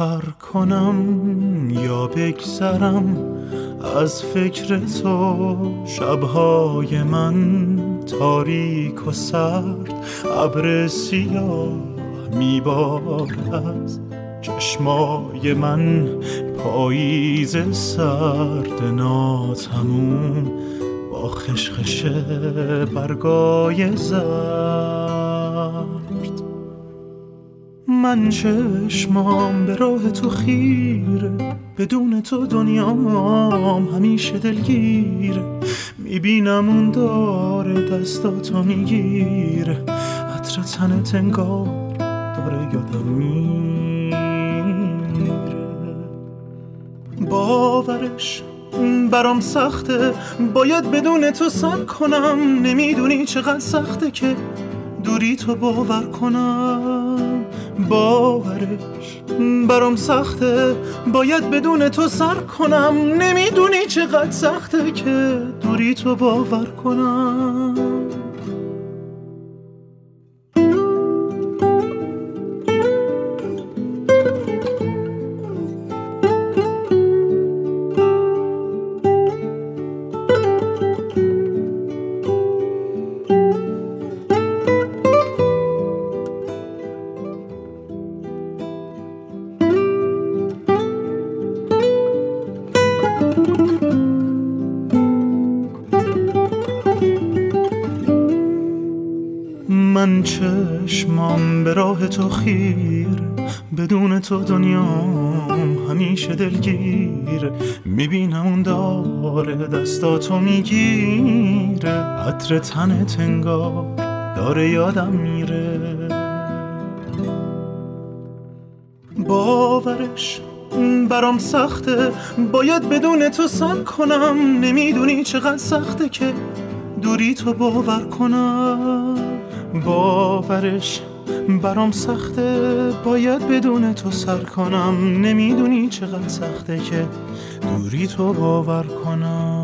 سفر کنم یا بگذرم از فکر تو. شبهای من تاریک و سرد، ابر سیاه میبارد. چشمای من پاییز سرد ناتموم با خشخش برگای زرد. من چشمام به راه تو خیره، بدون تو دنیام همیشه دلگیره. میبینم اون داره دستاتو میگیره، عطر تنت انگار داره یادم میره. باورش برام سخته، باید بدون تو سر کنم. نمیدونی چقدر سخته که دوری تو باور کنم. باورش برام سخته، باید بدون تو سر کنم. نمیدونی چقدر سخته که دوری تو باور کنم. من چشمام به راه تو خیر، بدون تو دنیام همیشه دلگیر. میبینم اون داره دستاتو میگیره، عطر تنت انگار داره یادم میره. باورش برام سخته، باید بدون تو سر کنم. نمیدونی چقدر سخته که دوری تو باور کنم. باورش برام سخته، باید بدون تو سر کنم. نمیدونی چقدر سخته که دوری تو باور کنم.